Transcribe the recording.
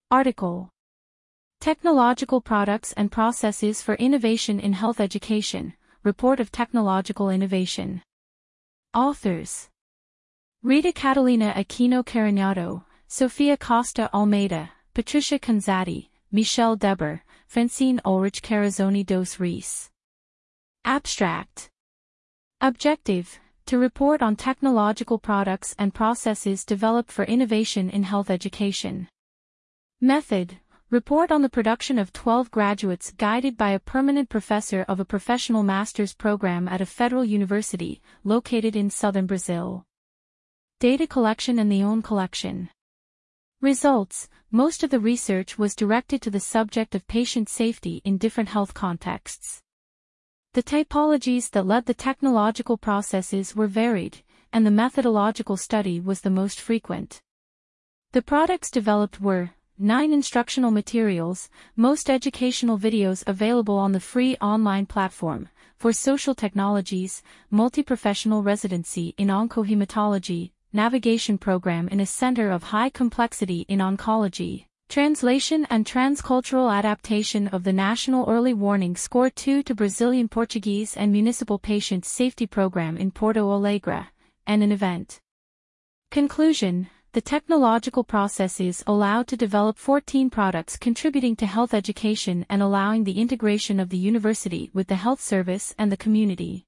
Article: Technological Products and Processes for Innovation in Health Education, Report of Technological Innovation. Authors: Rita Catalina Aquino Cariñado, Sofia Costa Almeida, Patricia Canzati, Michelle Deber, Francine Ulrich Carrizzoni dos Reis. Abstract: Objective: to report on technological products and processes developed for innovation in health education. Method: report on the production of 12 graduates guided by a permanent professor of a professional master's program at a federal university, located in southern Brazil. Data collection and the own collection. Results: most of the research was directed to the subject of patient safety in different health contexts. The typologies that led the technological processes were varied, and the methodological study was the most frequent. The products developed were 9 instructional materials, most educational videos available on the free online platform, for social technologies, multi-professional residency in oncohematology, navigation program in a center of high complexity in oncology, translation and transcultural adaptation of the National Early Warning Score 2 to Brazilian Portuguese and municipal patient safety program in Porto Alegre, and an event. Conclusion: the technological processes allowed to develop 14 products contributing to health education and allowing the integration of the university with the health service and the community.